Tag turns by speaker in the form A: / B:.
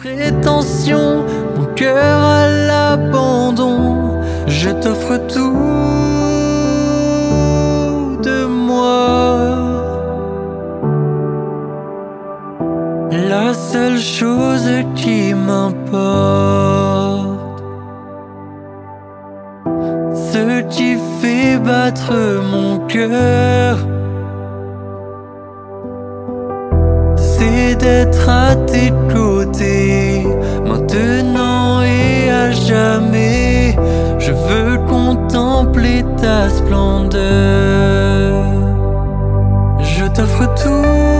A: prétention, mon cœur à l'abandon. Je t'offre tout de moi. La seule chose qui m'importe, ce qui fait battre mon cœur, c'est d'être à tes côtés, maintenant et à jamais. Je veux contempler ta splendeur. Je t'offre tout